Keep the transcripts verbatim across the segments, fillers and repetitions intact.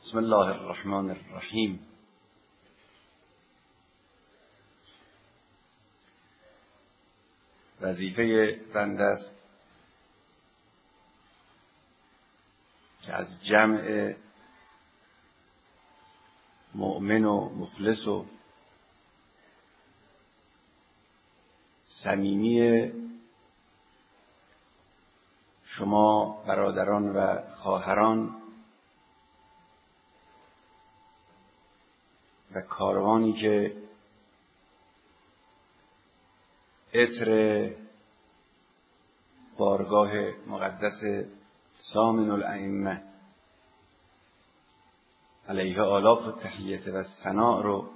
بسم الله الرحمن الرحیم. وظیفه بنده است که از جمع مؤمن و مخلص و صمیمی شما برادران و خواهران و کاروانی که عطر بارگاه مقدس سامن الائمه علیه آلاف التحیت و ثنا رو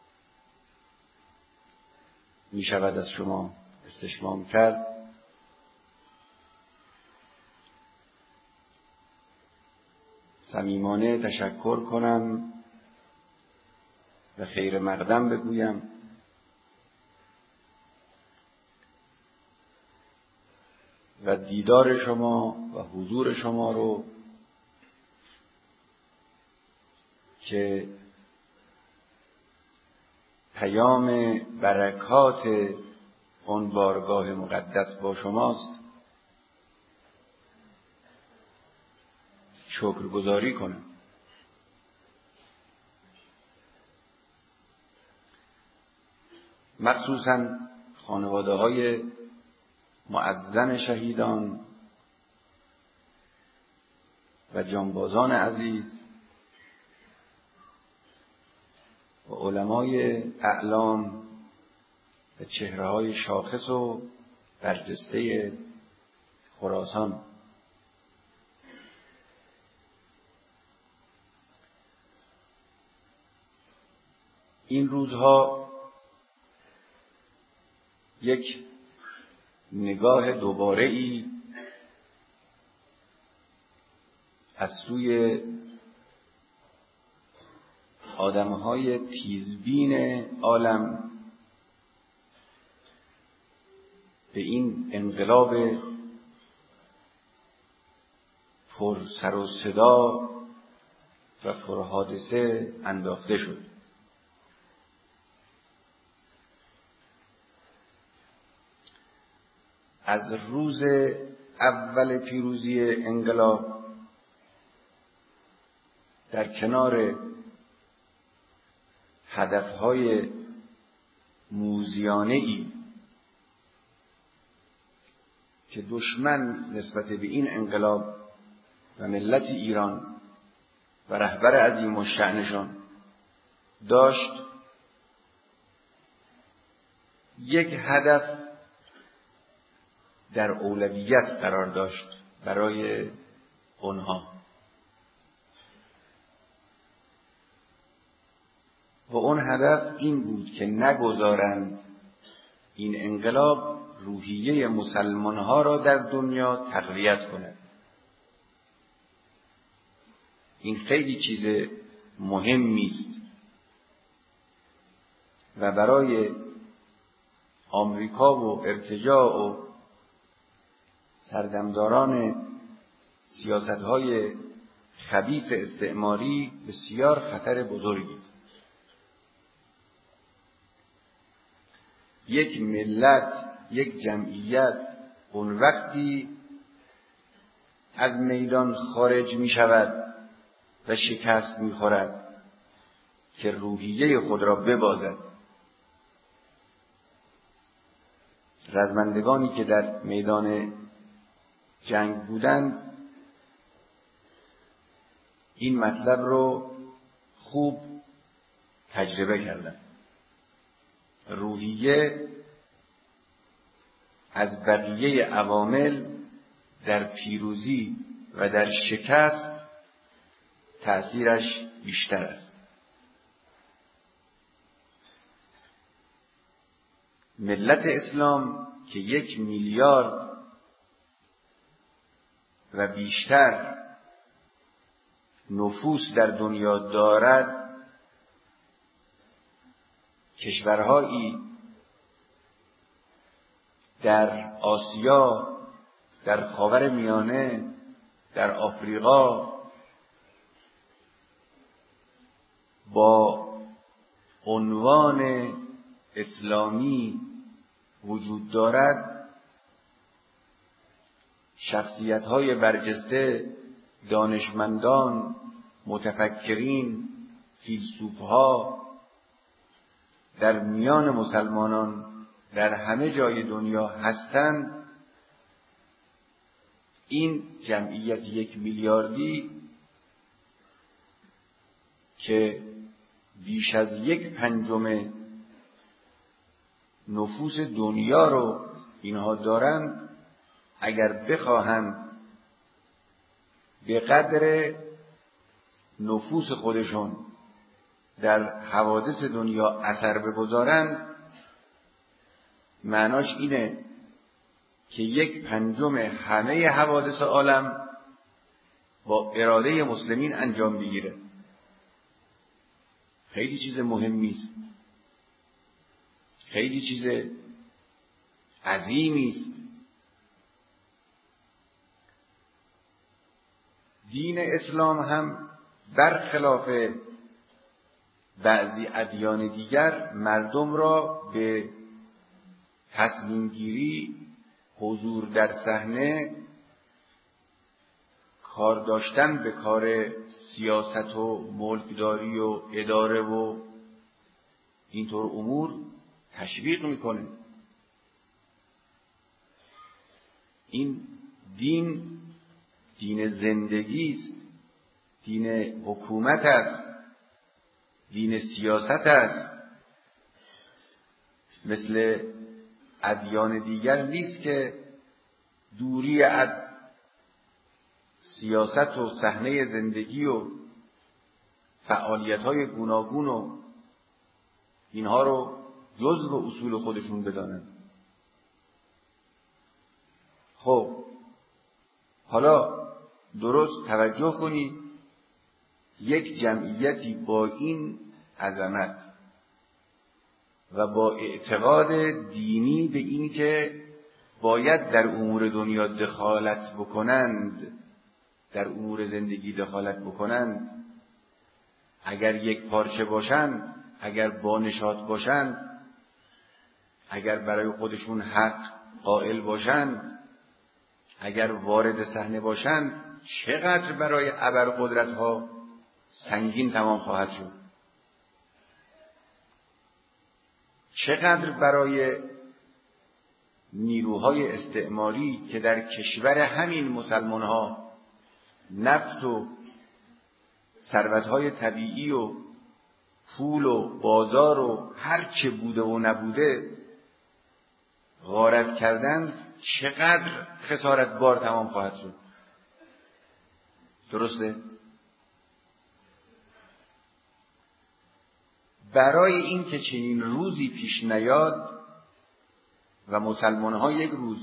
می شود از شما استشمام کرد. صمیمانه تشکر کنم و خیر مقدم بگویم و دیدار شما و حضور شما رو که پیام برکات اون بارگاه مقدس با شماست شکرگزاری کنم. مخصوصاً خانواده های معظم شهیدان و جانبازان عزیز و علمای اعلام و چهره های شاخص و برجسته خراسان. این روزها یک نگاه دوباره ای از سوی آدمهای تیزبین عالم به این انقلاب پر سر و صدا و پر حادثه انداخته شد. از روز اول پیروزی انقلاب در کنار هدفهای موذیانه‌ای که دشمن نسبت به این انقلاب و ملت ایران و رهبر عظیم الشأنشان داشت، یک هدف در اولویت قرار داشت برای اونها و اون هدف این بود که نگذارند این انقلاب روحیه مسلمانها را در دنیا تقویت کند. این خیلی چیز مهمی است و برای آمریکا و ارتجاع و سردمداران سیاست‌های خبیث استعماری بسیار خطر بزرگی است. یک ملت، یک جمعیت اون وقتی از میدان خارج می شود و شکست می خورد که روحیه خود را ببازد. رزمندگانی که در میدان جنگ بودند این مطلب رو خوب تجربه کردند. روحیه از بقیه عوامل در پیروزی و در شکست تأثیرش بیشتر است. ملت اسلام که یک میلیارد و بیشتر نفوس در دنیا دارد، کشورهایی در آسیا، در خاور میانه، در آفریقا با عنوان اسلامی وجود دارد، شخصیت‌های برجسته، دانشمندان، متفکرین، فیلسوف‌ها در میان مسلمانان در همه جای دنیا هستند. این جمعیت یک میلیاردی که بیش از یک پنجم نفوس دنیا رو اینها دارند، اگر بخواهند به قدر نفوس خودشون در حوادث دنیا اثر بگذارند، معناش اینه که یک پنجم همه حوادث عالم با اراده مسلمین انجام بگیره. خیلی چیز مهمی است، خیلی چیز عظیمی است. دین اسلام هم برخلاف بعضی ادیان دیگر مردم را به تصمیم گیری، حضور در صحنه، کار داشتن به کار سیاست و ملکداری و اداره و اینطور امور تشویق میکنه. این دین دین زندگی است، دین حکومت است، دین سیاست است. مثل ادیان دیگر نیست که دوری از سیاست و صحنه زندگی و فعالیت‌های گوناگون و اینها رو جزو اصول خودشون بدانن. خب حالا درست توجه کنید، یک جمعیتی با این عظمت و با اعتقاد دینی به این که باید در امور دنیا دخالت بکنند، در امور زندگی دخالت بکنند، اگر یک پارچه باشند، اگر بانشات باشند، اگر برای خودشون حق قائل باشند، اگر وارد صحنه باشند، چقدر برای ابرقدرت‌ها سنگین تمام خواهد شد. چقدر برای نیروهای استعماری که در کشور همین مسلمان‌ها نفت و ثروت‌های طبیعی و پول و بازار و هر چه بوده و نبوده غارت کردن، چقدر خسارت بار تمام خواهد شد. درسته؟ برای این که چنین روزی پیش نیاد و مسلمان‌ها یک روز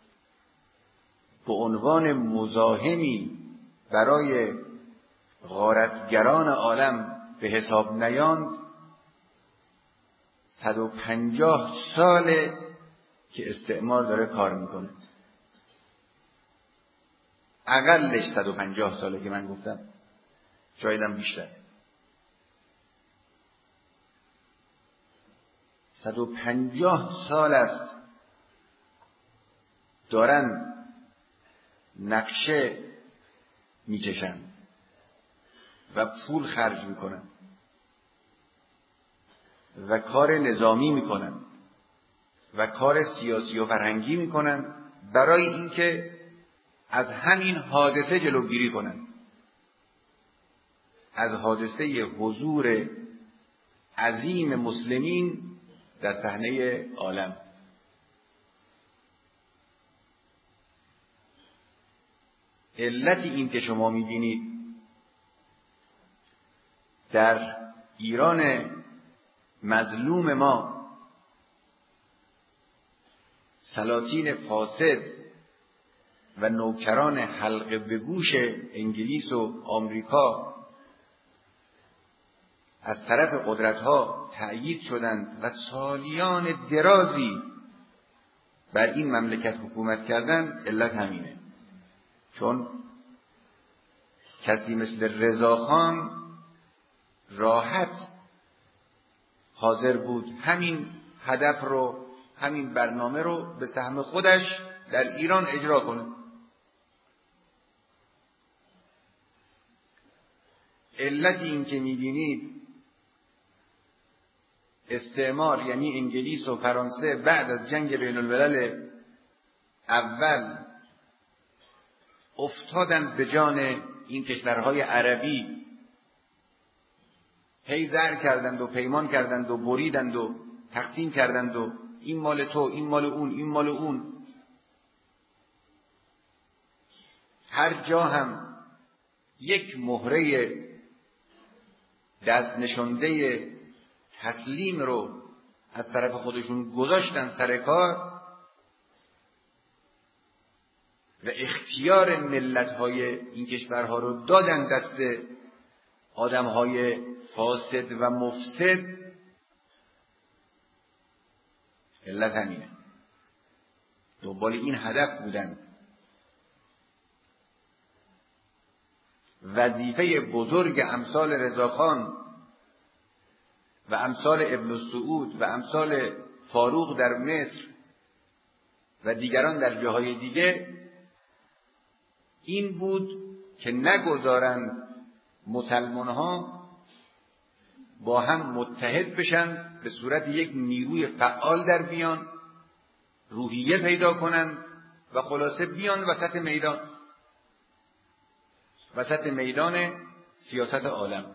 به عنوان مزاحمی برای غارتگران عالم به حساب نیاند، صد و پنجاه ساله که استعمار داره کار میکنه. اقلش صد و پنجاه ساله که من گفتم، شایدم بیشتر. صد و پنجاه سال است دارن نقشه میکشن و پول خرج میکنن و کار نظامی میکنن و کار سیاسی و فرهنگی میکنن برای اینکه از همین حادثه جلوگیری کنن، از حادثه حضور عظیم مسلمین در صحنه عالم. علت این که شما میبینید در ایران مظلوم ما سلاطین فاسد و نوکران حلقه به گوش انگلیس و آمریکا از طرف قدرت‌ها تأیید شدند و سالیان درازی بر این مملکت حکومت کردند، علت همینه. چون کسی مثل رضاخان راحت حاضر بود همین هدف رو، همین برنامه رو به سهم خودش در ایران اجرا کنه. علت این که می‌بینید استعمار یعنی انگلیس و فرانسه بعد از جنگ بین الملل اول افتادند به جان این کشورهای عربی، هی زر کردند و پیمان کردند و بریدند و تقسیم کردند و این مال تو، این مال اون، این مال اون. هر جا هم یک مهره دست نشانده تسلیم رو از طرف خودشون گذاشتن سر کار و اختیار ملت‌های این کشورها رو دادن دست آدم‌های فاسد و مفسد. علت همینه، دنبال این هدف بودن. وظیفه بزرگ امثال رضاخان و امثال ابن السعود و امثال فاروق در مصر و دیگران در جاهای دیگه این بود که نگذارند مسلمان‌ها با هم متحد بشن، به صورت یک نیروی فعال در بیان، روحیه پیدا کنن و خلاصه بیان وسط میدان، وسط میدان سیاست عالم.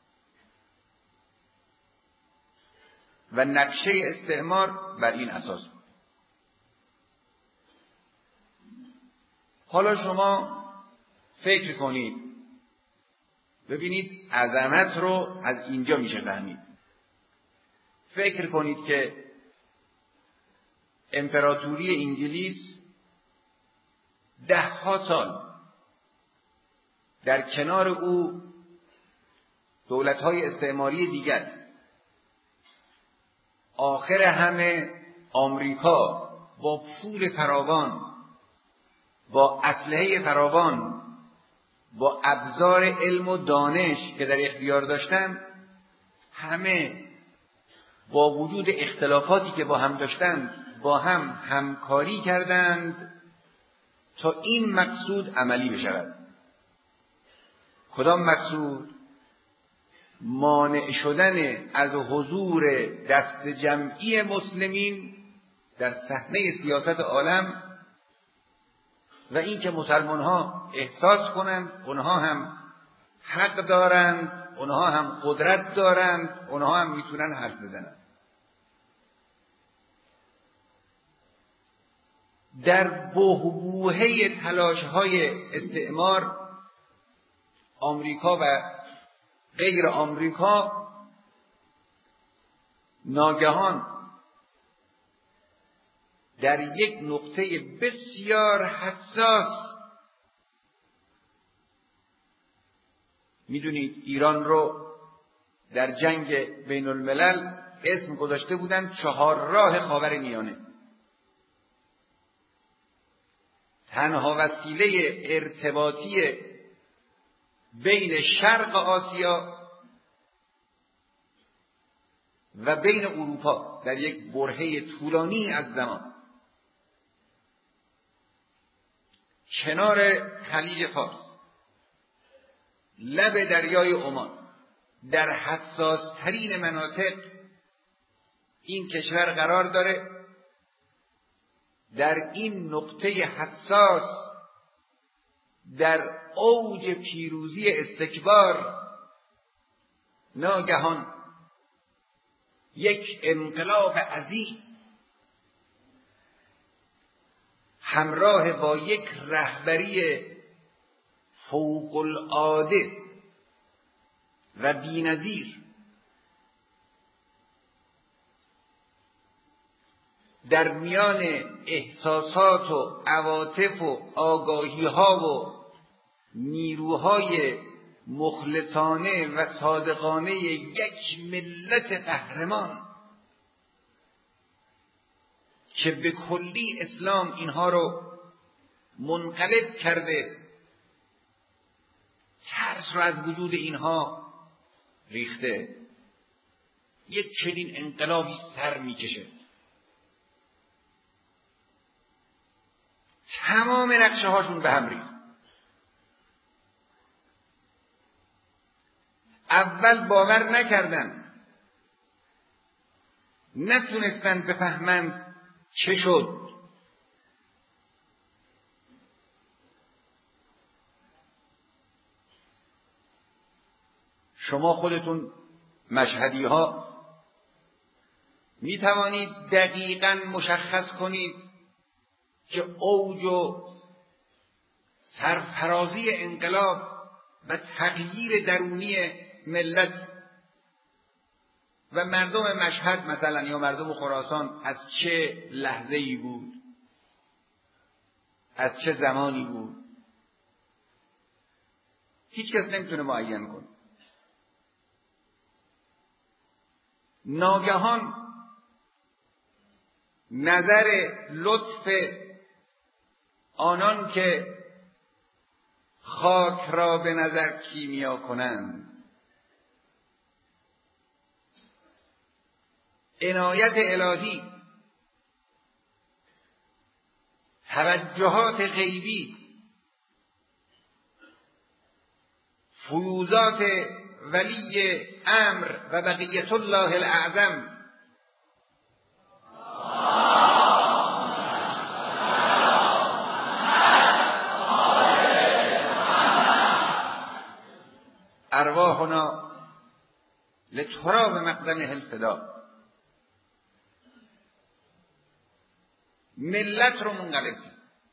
و نقشه استعمار بر این اساس بود. حالا شما فکر کنید، ببینید عظمت رو از اینجا میشه فهمید. فکر کنید که امپراتوری انگلیس ده ها سال در کنار او دولت‌های استعماری دیگر، آخر همه آمریکا با پول فراوان، با اسلحه فراوان، با ابزار علم و دانش که در اختیار داشتن، همه با وجود اختلافاتی که با هم داشتند با هم همکاری کردند تا این مقصود عملی بشود. کدام مقصود؟ مانع شدن از حضور دست جمعی مسلمین در صحنه سیاست عالم و این که مسلمان ها احساس کنند اونها هم حق دارند، اونها هم قدرت دارند، اونها هم میتونن حرف بزنند. در بحبوحه تلاش‌های استعمار، آمریکا و غیر آمریکا ناگهان در یک نقطه بسیار حساس، میدونید ایران رو در جنگ بین الملل اسم گذاشته بودن چهار راه خاور میانه. تنها وسیله ارتباطی بین شرق آسیا و بین اروپا در یک برهه طولانی از زمان، کنار خلیج فارس، لب دریای عمان، در حساس ترین مناطق این کشور قرار داره. در این نقطه حساس، در اوج پیروزی استکبار، ناگهان یک انقلاب عظیم همراه با یک رهبری فوق العاده و بی‌نظیر در میان احساسات و عواطف و آگاهی‌ها و نیروهای مخلصانه و صادقانه یک ملت قهرمان که به کلی اسلام اینها رو منقلب کرده، ترس رو از وجود اینها ریخته یک چنین انقلابی سر میکشه. تمام نقشه هاشون به هم ریخت. اول باور نکردن، نتونستن بفهمند چه شد. شما خودتون مشهدی ها می توانید دقیقاً مشخص کنید که اوج و سرفرازی انقلاب و تغییر درونی ملت و مردم مشهد مثلا یا مردم خراسان از چه لحظه‌ای بود، از چه زمانی بود. هیچ کس نمیتونه معین کنه. ناگهان نظر لطف آنان که خاک را به نظر کیمیا کنند، عنایت الهی، توجهات غیبی، فیوضات ولی امر و بقیت الله الاعظم ارواحنا لتراب مقدمه الفدا، ملت رو منقلب کرد.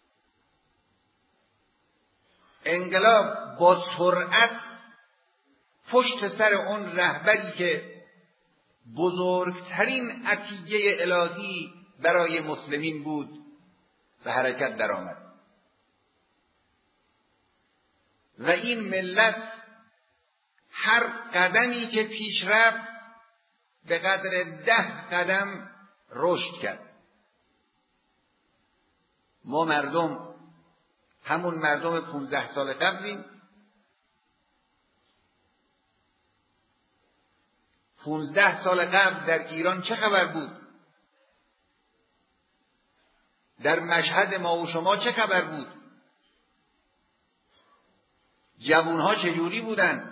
انقلاب با سرعت پشت سر اون رهبری که بزرگترین عطیه الهی برای مسلمین بود به حرکت درآمد و این ملت هر قدمی که پیش رفت به قدر ده قدم رشد کرد. ما مردم همون مردم پونزده سال قبلیم. پونزده سال قبل در ایران چه خبر بود؟ در مشهد ما و شما چه خبر بود؟ جوانها چجوری بودن؟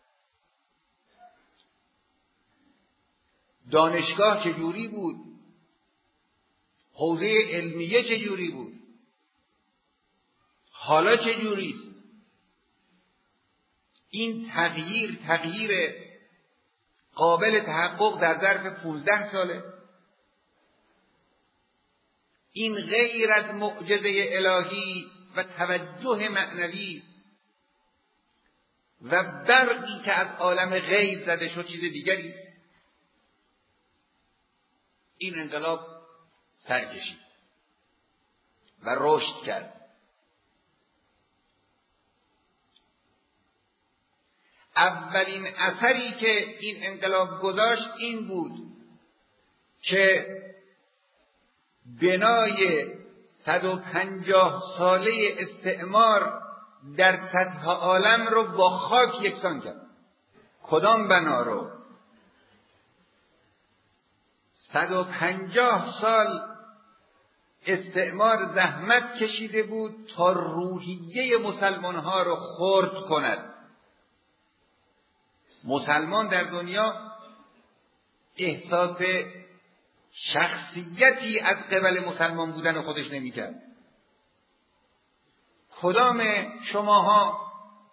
دانشگاه چجوری بود؟ حوزه علمیه چجوری بود؟ حالا چجوریست؟ این تغییر تغییر قابل تحقق در ظرف پونزده ساله. این غیر از معجزه الهی و توجه معنوی و برقی که از عالم غیب زده شد چیز دیگری است. این انقلاب سر کشید و رشد کرد. اولین اثری که این انقلاب گذاشت این بود که بنای صد و پنجاه ساله استعمار در سطح عالم رو با خاک یکسان کرد. کدام بنا رو؟ صد و پنجاه سال استعمار زحمت کشیده بود تا روحیه مسلمان ها رو خرد کند. مسلمان در دنیا احساس شخصیتی از قبل مسلمان بودن خودش نمی‌کرد. کدام شماها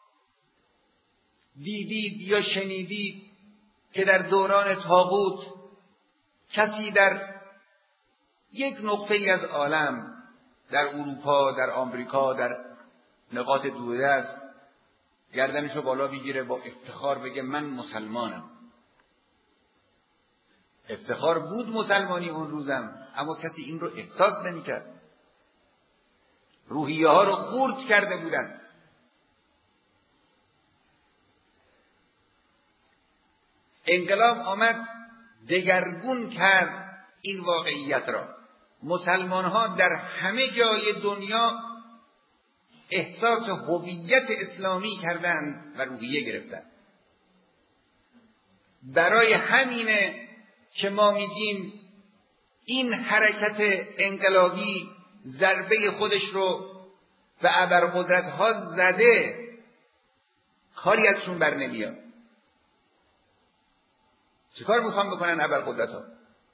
دیدید یا شنیدید که در دوران طاغوت کسی در یک نقطه‌ای از عالم، در اروپا، در آمریکا، در نقاط دوردست، گردنشو بالا بگیره با افتخار بگه من مسلمانم؟ افتخار بود مسلمانی اون روزم، اما کسی این رو احساس نمی‌کرد. روحیه ها رو خرد کرده بودن. انقلاب آمد دگرگون کرد این واقعیت را. مسلمان ها در همه جای دنیا احساس هویت اسلامی کردند و روحیه گرفتند. برای همینه که ما میگیم این حرکت انقلابی ضربه خودش رو به ابرقدرت ها زده، کاری ازشون بر نمیاد. چه کار میخوان بکنن ابرقدرت ها؟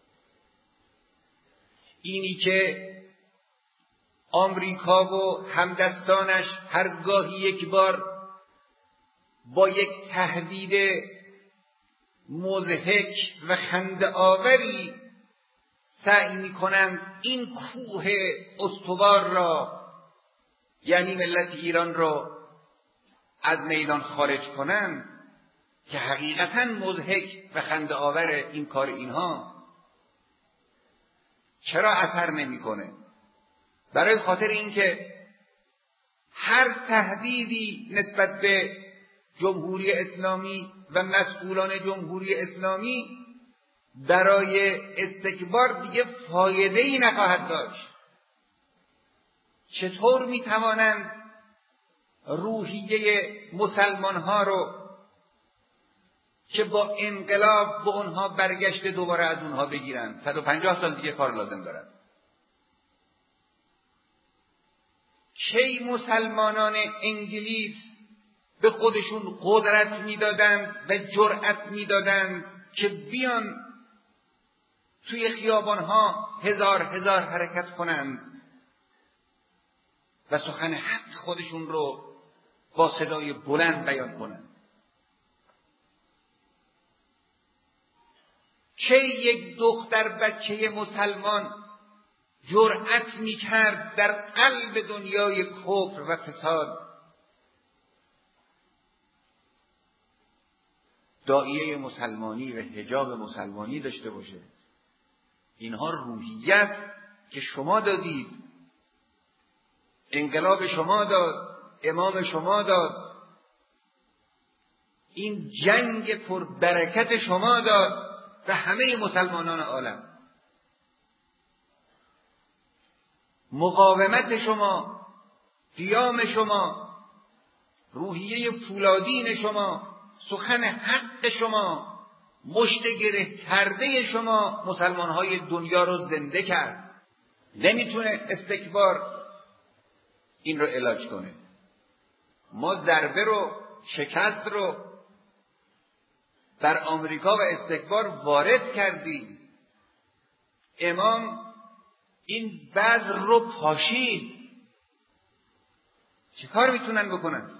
اینی که آمریکا و همدستانش هرگاهی یک بار با یک تهدید مضحک و خنده آوری سعی میکنند این کوه استوار را، یعنی ملت ایران را، از میدان خارج کنند، که حقیقتا مضحک و خنده آور این کار اینها، چرا اثر نمیکنه؟ برای خاطر اینکه هر تهدیدی نسبت به جمهوری اسلامی و مسئولان جمهوری اسلامی برای استکبار دیگه فایده‌ای نخواهد داشت. چطور میتوانند روحیه مسلمانها رو که با انقلاب به اونها برگشته دوباره از اونها بگیرن؟ صد و پنجاه سال دیگه کار لازم دارن. کی مسلمانان انگلیس به خودشون قدرت میدادند و جرأت میدادند که بیان توی خیابانها هزار هزار حرکت کنند و سخن حق خودشون رو با صدای بلند بیان کنند؟ کی یک دختر بچه مسلمان جرأت میکرد در قلب دنیای کفر و فساد داعیه مسلمانی و حجاب مسلمانی داشته باشه؟ اینها روحیه است که شما دادید، انقلاب شما داد، امام شما داد، این جنگ پربرکت شما داد و همه مسلمانان عالم. مقاومت شما، قیام شما، روحیه فولادین شما، سخن حق شما، مشت گره کرده شما مسلمانهای دنیا رو زنده کرد. نمیتونه استکبار این رو علاج کنه. ما ضربه رو، شکست رو در آمریکا و استکبار وارد کردیم. امام این بذر رو پاشید. چه کار میتونن بکنن؟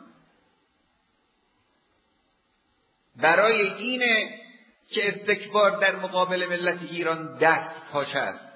برای اینه که استکبار در مقابل ملت ایران دست پاچه است.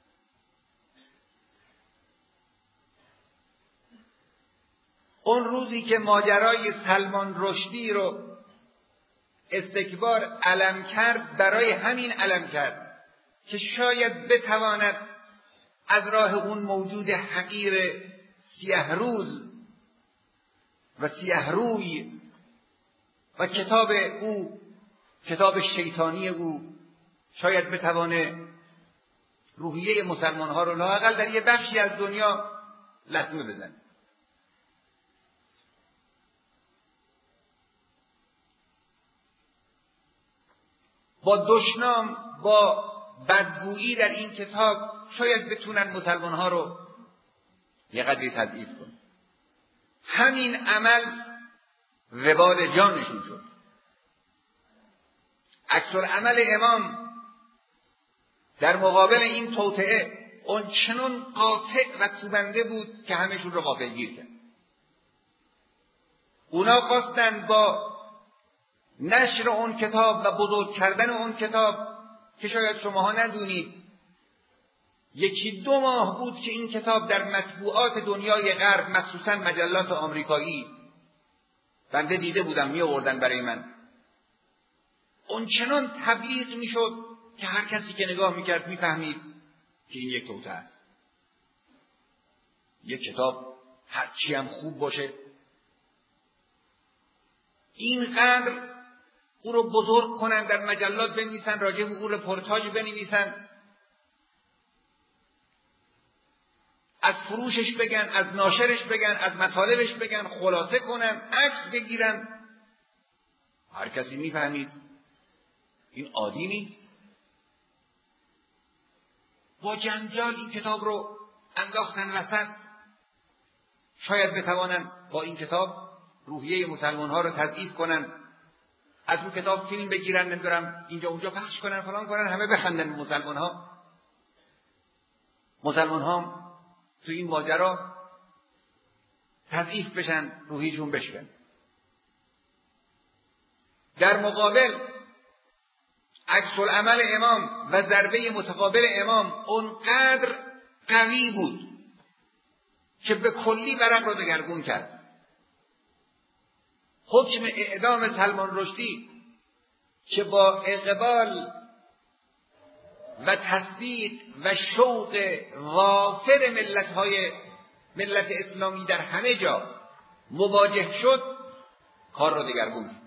اون روزی که ماجرای سلمان رشدی رو استکبار علم کرد، برای همین علم کرد که شاید بتواند از راه اون موجود حقیر سیه روز و سیه روی و کتاب او، کتاب شیطانی او، شاید بتوانه روحیه مسلمان ها رو لااقل در یه بخشی از دنیا لطمه بزنه. با دشنام، با بدگویی در این کتاب شاید بتونن مسلمان ها رو یه قدری تضعیف کنن. همین عمل وبال جانشون شد. عکس‌العمل امام در مقابل این توطئه اون چنون قاطع و کوبنده بود که همشون رو غافلگیر کرد. اونا خواستن با نشر اون کتاب و بزرگ کردن اون کتاب که شاید شماها ندونید یکی دو ماه بود که این کتاب در مطبوعات دنیای غرب، مخصوصا مجلات آمریکایی، بنده دیده بودم می آوردن برای من، اون چنان تبلیغ می شد که هر کسی که نگاه می کرد می فهمید که این یک توطئه است. یک کتاب هرچی هم خوب باشه اینقدر او رو بزرگ کنن، در مجلات بنویسن، راجع به او رپورتاج بنویسن، از فروشش بگن، از ناشرش بگن، از مطالبش بگن، خلاصه کنن، عکس بگیرن، هر کسی میفهمید این عادی نیست. با جنجال این کتاب رو انداختن وسط. شاید بتوانند با این کتاب روحیه مسلمان ها رو تضعیف کنن، از اون کتاب فیلم بگیرن، نمیدونم اینجا اونجا پخش کنن، فلان کنن، همه بخندن مسلمان ها. مسلمان ها تو این ماجرا تضعیف بشن، روحیشون بشکن. در مقابل عکس العمل امام و ضربه متقابل امام اونقدر قوی بود که به کلی ورق را دگرگون کرد. حکم اعدام سلمان رشدی که با اقبال و تصدیق و شوق وافر ملت‌های ملت اسلامی در همه جا مواجه شد، کار را دگرگون کرد.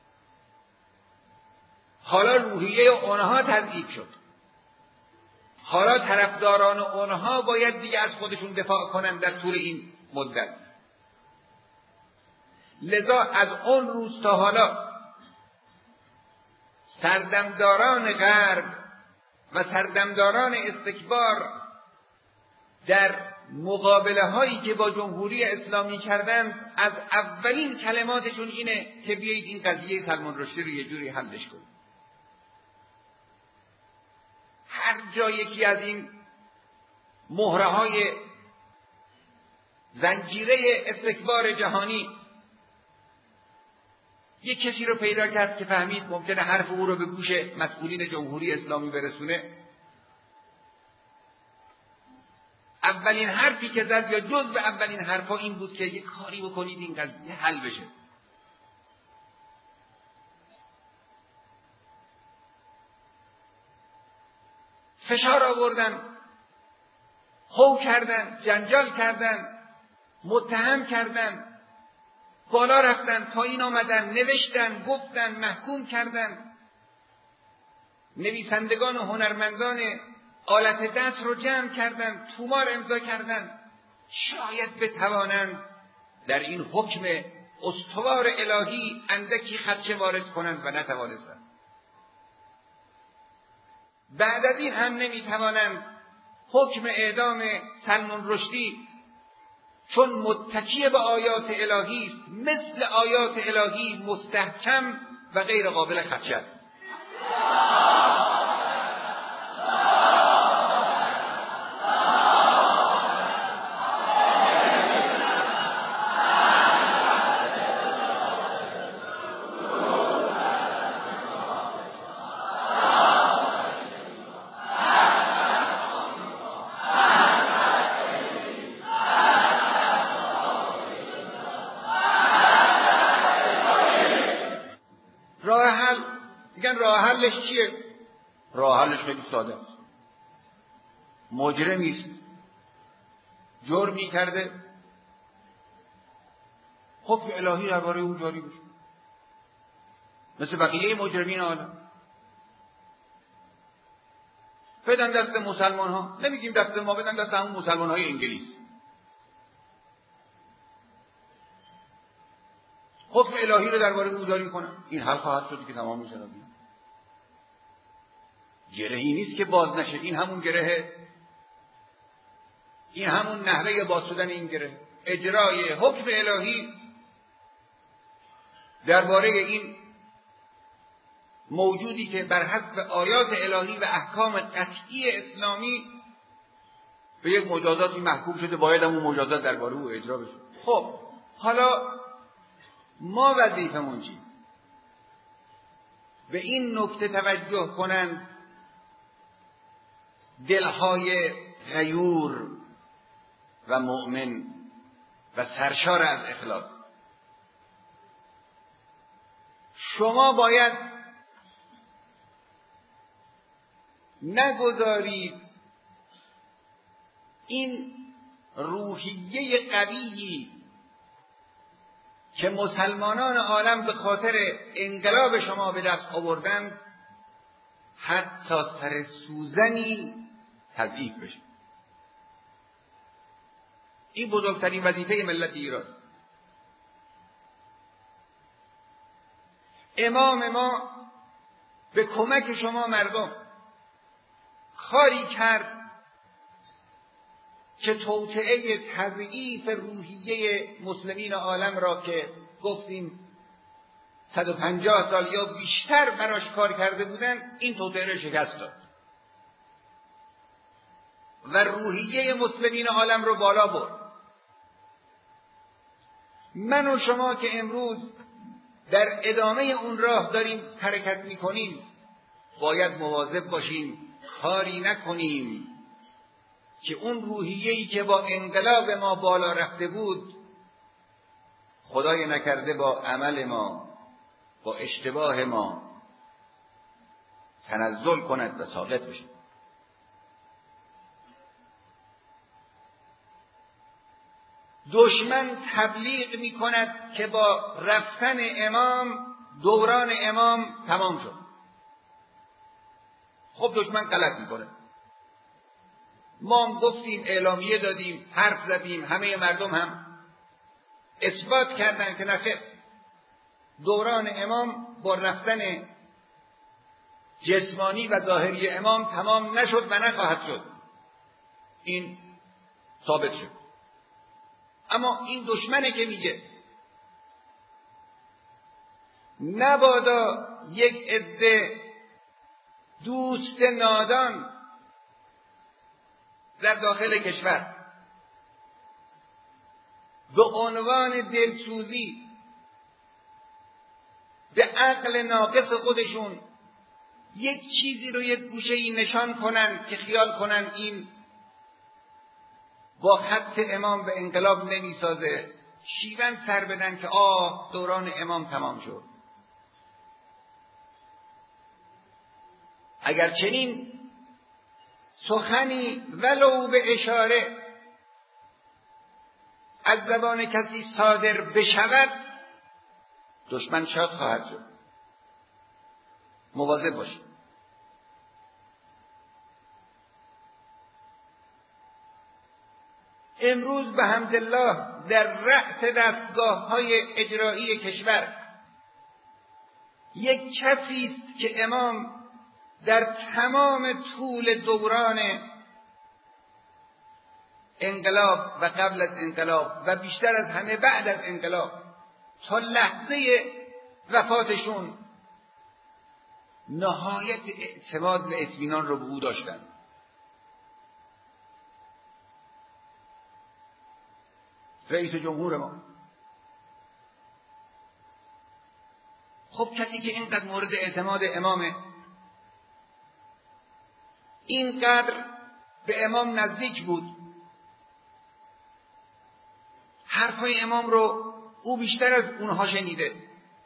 حالا روحیه اونها تضعیف شد. حالا طرفداران اونها باید دیگه از خودشون دفاع کنند در طول این مدت. لذا از اون روز تا حالا سردمداران غرب و سردمداران استکبار در مقابله هایی که با جمهوری اسلامی کردند، از اولین کلماتشون اینه که بیایید این قضیه سلمان رشدی رو یه جوری حلش کنیم. هر جا یکی از این مهره های زنجیره استکبار جهانی یک کسی رو پیدا کرد که فهمید ممکنه حرف او رو به گوش مسئولین جمهوری اسلامی برسونه، اولین حرفی که زد یا جزء اولین حرفا این بود که یک کاری بکنید این قضیه حل بشه. فشار آوردن، هو کردن، جنجال کردن، متهم کردن، بالا رفتن، پایین آمدن، نوشتن، گفتن، محکوم کردن. نویسندگان و هنرمندان آلت دست رو جمع کردن، تومار امضا کردن. شاید بتوانند در این حکم استوار الهی اندکی خدشه وارد کنند و نتوانستند. بعد از این هم نمیتوانند حکم اعدام سلمان رشدی، چون متکی به آیات الهی است، مثل آیات الهی مستحکم و غیر قابل خدشه است. راه حلش چیه؟ راه حلش خیلی ساده است. مجرمی است، جرمی کرده، حکم الهی درباره او جاری بشه مثل بقیه مجرمین عالم. بدن دست مسلمان ها، نمیگیم دست ما، بدن دست همون مسلمان های انگلیس. حکم الهی رو درباره او جاری کنن، این حل خواهد شد که تمام میشه. گرهی نیست که باز نشه، این همون گرهه، این همون نحوه باز شدن این گره، اجرای حکم الهی درباره این موجودی که بر حسب آیات الهی و احکام قطعی اسلامی به یک مجازاتی محکوم شده، باید همون مجازات درباره او اجرا بشه. خب حالا ما وظیفمون چیست؟ به این نکته توجه کنند دلهای غیور و مؤمن و سرشار از اخلاص. شما باید نگذارید این روحیه قویی که مسلمانان عالم به خاطر انقلاب شما به دست آوردند حتی سر سوزنی تضعیف بشه. این بزرگترین وظیفه ملت ایران. امام ما به کمک شما مردم کاری کرد که توطئه تضعیف روحیه مسلمین عالم را که گفتیم صد و پنجاه سال یا بیشتر براش کار کرده بودن، این توطئه را شکست داد و روحیه مسلمین عالم رو بالا برد. من و شما که امروز در ادامه اون راه داریم حرکت میکنیم، باید مواظب باشیم کاری نکنیم که اون روحیه‌ای که با انقلاب ما بالا رفته بود، خدای نکرده با عمل ما، با اشتباه ما تنزل کند و ساقط بشه. دشمن تبلیغ می کند که با رفتن امام دوران امام تمام شد. خب دشمن غلط می کنه. ما هم گفتیم، اعلامیه دادیم، حرف زدیم، همه مردم هم اثبات کردن که نخیر، دوران امام با رفتن جسمانی و ظاهری امام تمام نشد و نخواهد شد. این ثابت شد. اما این دشمنه که میگه نبادا یک عده دوست نادان در داخل کشور به عنوان دلسوزی به عقل ناقص خودشون یک چیزی رو یک گوشه‌ای نشان کنن که خیال کنن این با خط امام به انقلاب نمیسازه، شیون سر بدن که آه دوران امام تمام شد. اگر چنین سخنی ولو به اشاره از زبان کسی صادر بشود، دشمن شاد خواهد شد. مواظب باشید. امروز به حمدالله در رأس دستگاه‌های اجرایی کشور یک کسی است که امام در تمام طول دوران انقلاب و قبل از انقلاب و بیشتر از همه بعد از انقلاب تا لحظه وفاتشون نهایت اعتماد و اطمینان رو به او داشتن. رئیس جمهور ما. خب کسی که اینقدر مورد اعتماد امامه، اینقدر به امام نزدیک بود، حرفهای امام رو او بیشتر از اونها شنیده،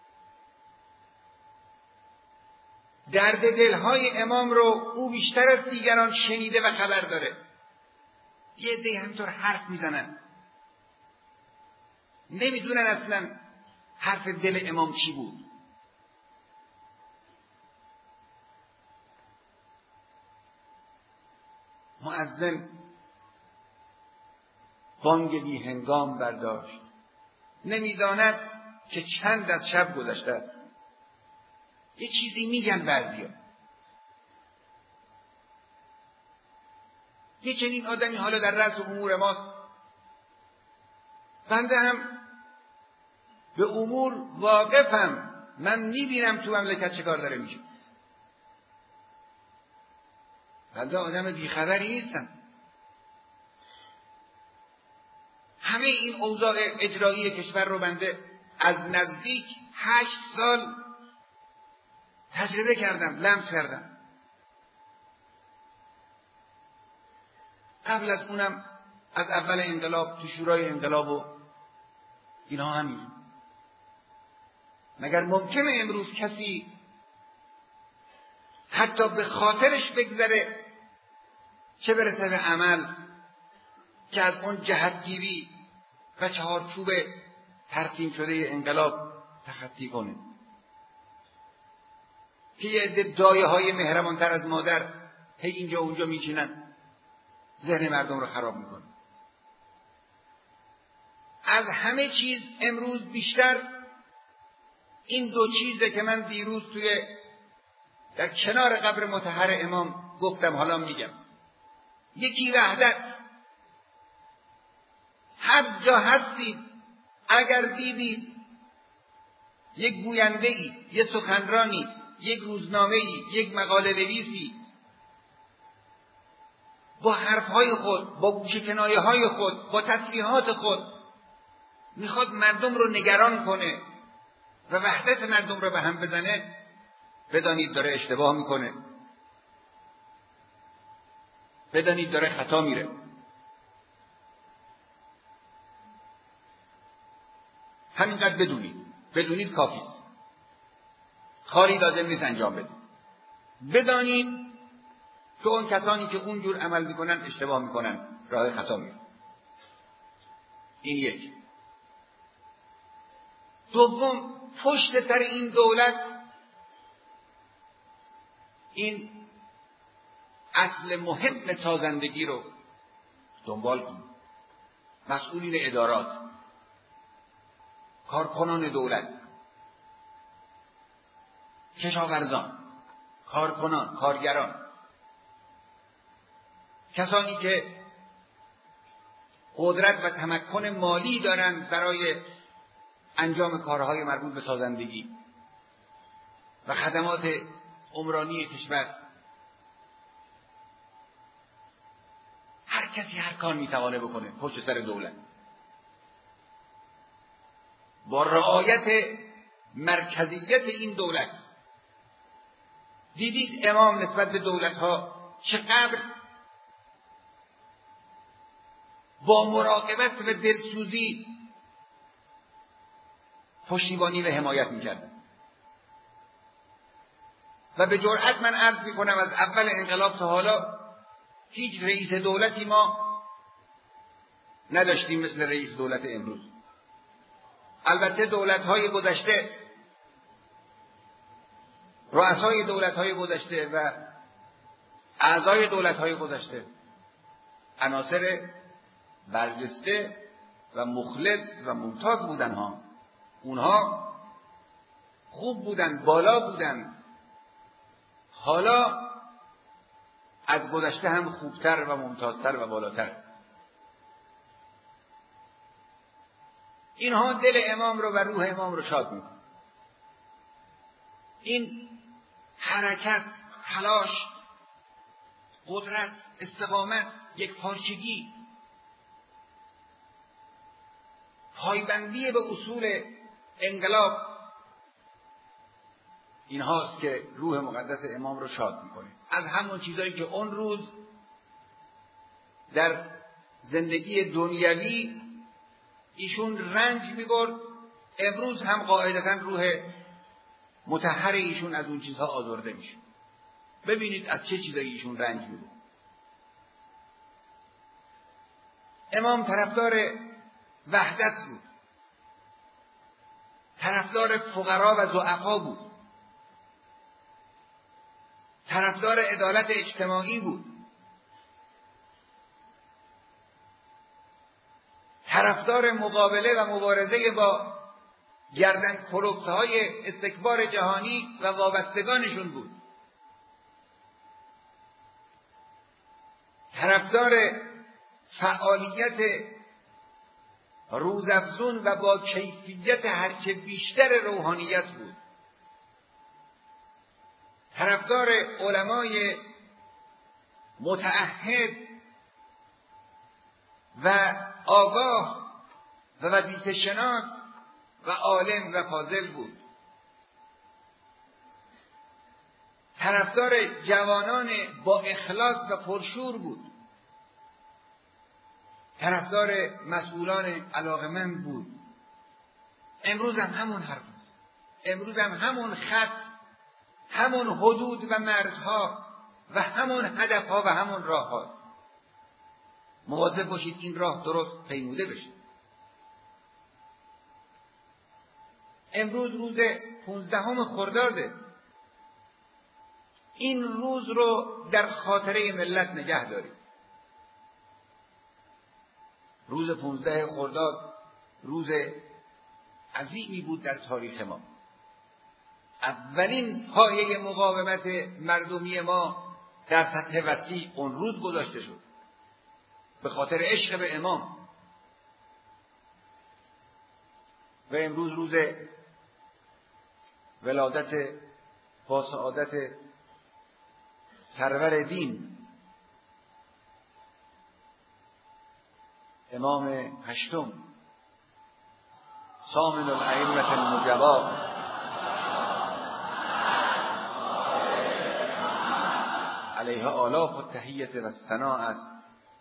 درد دلهای امام رو او بیشتر از دیگران شنیده و خبر داره. یه عده همینطور حرف میزنن، نمیدونن اصلا حرف دل امام چی بود. مؤذن بانگ بی هنگام برداشت، نمیداند که چند از شب گذشته است. یه چیزی میگن بعضیا. یه چنین آدمی حالا در رأس امور ماست. بنده هم به امور واقفم، من میبینم تو مملکت چه کار داره میشه. بنده آدم بیخبری نیستم. همه این اوضاع اجرایی کشور رو بنده از نزدیک هشت سال تجربه کردم، لمس کردم. قبل از اونم از اول انقلاب تو شورای انقلاب و اینا همین. مگر ممکنه امروز کسی حتی به خاطرش بگذره، چه برسه به عمل، که از اون جهتگیری و چهارچوب ترسیم شده انقلاب تخطی کنه؟ که یه عده دایه های مهربانتر از مادر هی اینجا اونجا میچینن، ذهن مردم رو خراب میکنن. از همه چیز امروز بیشتر این دو چیزه که من دیروز توی در کنار قبر مطهر امام گفتم، حالا میگم. یکی وحدت. هر جا هستید اگر دیدید یک گوینده‌ای، یک سخنرانی، یک روزنامه‌ای، یک مقاله نویسی با حرفهای خود، با گوشه‌کنایه‌های خود، با تصریحات خود میخواد مردم رو نگران کنه و وحدت مردم رو به هم بزنه، بدانید داره اشتباه میکنه، بدانید داره خطا میره. همینقدر بدونید، بدونید کافیست، کاری لازم نیست انجام بدید. بدانید که اون کسانی که اونجور عمل میکنن اشتباه میکنن، راه خطا میرن. این یک. دوم، پشت سر این دولت این اصل مهم سازندگی رو دنبال کنید. مسئولین ادارات، کارکنان دولت، کشاورزان، کارکنان، کارگران، کسانی که قدرت و تمکن مالی دارند برای انجام کارهای مربوط به سازندگی و خدمات عمرانی کشور. هر کسی هر کار میتوانه بکنه پشت سر دولت با رعایت مرکزیت این دولت. دیدید امام نسبت به دولت‌ها چقدر با مراقبت و دلسوزی پشتیبانی و حمایت میکرد. و به جرئت من عرض میکنم از اول انقلاب تا حالا هیچ رئیس دولتی ما نداشتیم مثل رئیس دولت امروز. البته دولت‌های گذشته، رؤسای دولت‌های گذشته و اعضای دولت‌های گذشته عناصر برجسته و مخلص و ممتاز بودن ها. اونها خوب بودن، بالا بودن. حالا از گذشته هم خوبتر و ممتازتر و بالاتر. اینها دل امام رو و روح امام رو شاد میکنه. این حرکت، تلاش، قدرت، استقامت، یک پارچگی، پایبندی به اصول انقلاب، این هاست که روح مقدس امام رو شاد میکنه. از همون چیزایی که اون روز در زندگی دنیوی ایشون رنج میبرد، امروز هم قاعدتا روح مطهر ایشون از اون چیزها آزرده میشه. ببینید از چه چیزایی ایشون رنج میبرد. امام طرفدار وحدت بود، طرفدار فقرا و ضعفا بود، طرفدار عدالت اجتماعی بود، طرفدار مقابله و مبارزه با گردن کلفت‌های استکبار جهانی و وابستگانشون بود. طرفدار فعالیت روزافزون و با کیفیت هرچه بیشتر روحانیت بود. طرفدار علمای متعهد و آگاه و وظیفه شناس و عالم و فاضل بود. طرفدار جوانان با اخلاص و پرشور بود. طرفدار مسئولان علاقمند بود. امروز هم همون حرف است. امروز هم همون خط، همون حدود و مرزها و همون هدفها و همون راهها. مواظب باشید این راه درست پیموده بشه. امروز روز پونزدهم خرداده. این روز رو در خاطره ملت نگه دارید. روز پونزده خرداد روز عظیمی بود در تاریخ ما. اولین پایه مقاومت مردمی ما در سطح وسیع اون روز گذاشته شد، به خاطر عشق به امام. و امروز روز ولادت با سعادت سرور دین امام هشتم ثامن الائمة المجبا علیها آلاف التحیة و الثنا است.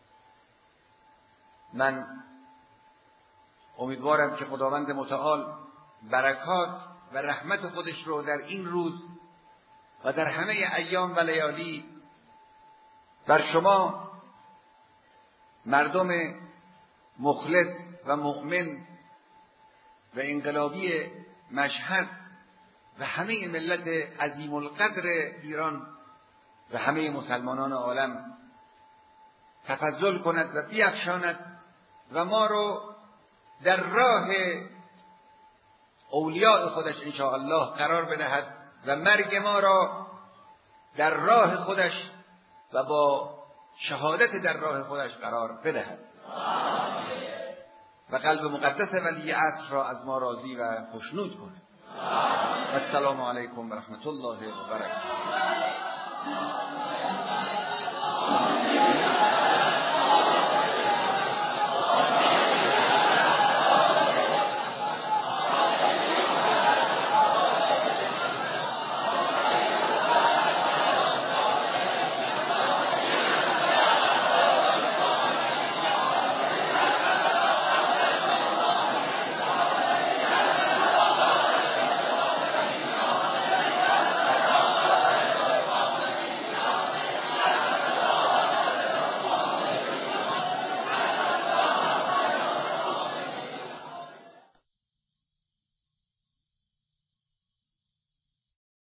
من امیدوارم که خداوند متعال برکات و رحمت خودش رو در این روز و در همه ایام و لیالی بر شما مردم مخلص و مؤمن و انقلابی مشهد و همه ملت عظیم القدر ایران و همه مسلمانان عالم تفضل کند و بیفشاند و ما رو در راه اولیاء خودش انشاءالله قرار بدهد و مرگ ما را در راه خودش و با شهادت در راه خودش قرار بدهد و قلب مقدس ولی عصر را از ما راضی و خوشنود کند. السلام علیکم و رحمت الله و برکاته.